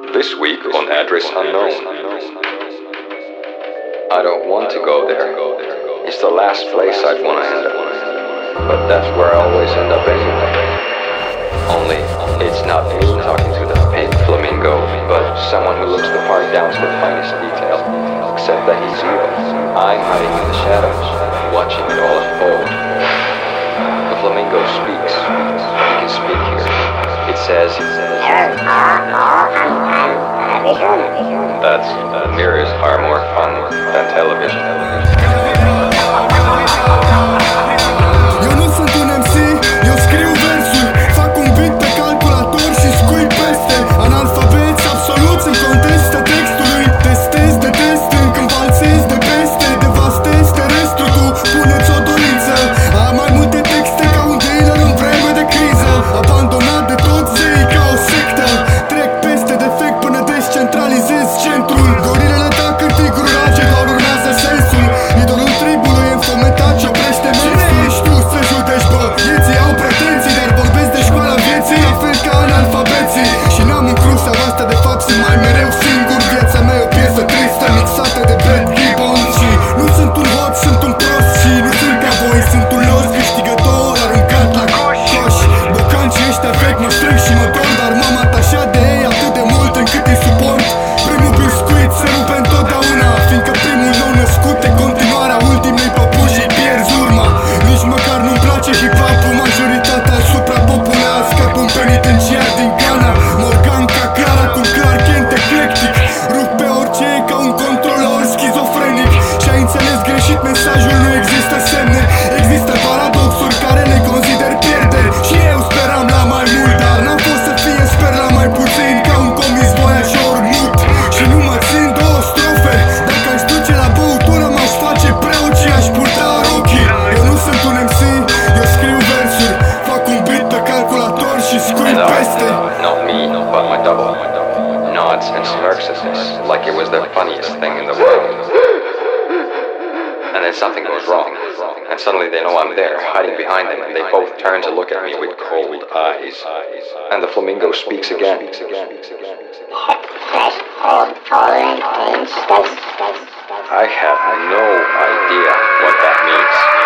This week on Address Unknown. I don't want to go there. It's the last place I'd want to end up. But that's where I always end up anyway. Only, it's not me talking to the pink flamingo, but someone who looks the part down to the finest detail. Except that he's evil. I'm hiding in the shadows, watching it all unfold. The flamingo speaks. He can speak here. It says, that's mirrors are more fun than television. Eu nu sunt un MC, eu scriu versuri. Fac un beat pe calculator și scui peste analfabeți absoluți în contestă textului. Testez de test, când valsez de peste. Devastez terestrul, tu pune-ți o dorință. Am mai multe texte ca un dealer în vreme de criză. Abandonat de toți zei ca o sectă. Trec peste defect până descentralizez centrul. Gorilele tac în tigrul rage, doar urmează sensul. Idolul tribului e înfometat și oprește mersul. Știu să judeci băieții, au pretenții, dar vorbesc de școala vieții, la fel ca analfabeții. Și n-am încrusa asta, de fapt sunt mai mereu singur. Viața mea e o piesă tristă, mixată de Brad Gibbon. Și nu sunt un hot, sunt un prost. Și nu sunt ca voi, sunt un los câștigător, aruncat la coș. Bocancii ăștia vechi mă strâng și mă dor, dar m-am atașat de ei atât de mult încât îi suport. Primul biscuit se rupe întotdeauna, fiindcă primul nou născut e continuarea ultimei păpuși și pierzi urma. Nici măcar nu-mi place hip-hop-ul, majoritatea suprapopulă. Scap un penitenciar din Ghana, Morgan ca Clara cu Clark Kent eclectic. Rup pe orice e ca un controlor schizofrenic. Și-ai înțeles greșit mesajul, nu există semne. Există paradoxuri care le consider pierderi. Și eu speram la mai mult, dar n-am fost să fie, sper la mai puțin. Ca un comis voiașor mut. Și nu mă țin două strofe. Dacă aș duce la băutură, m-aș face preot și aș purta rochii. Eu nu sunt un MC, eu scriu versuri. Fac un beat pe calculator și scui peste. Not me, but my double. Nods and smirks at this, like it was the funniest thing in the world. And then something goes wrong, and suddenly they know I'm there, hiding behind them, and they both turn to look at me with cold eyes. And the flamingo speaks again. I have no idea what that means.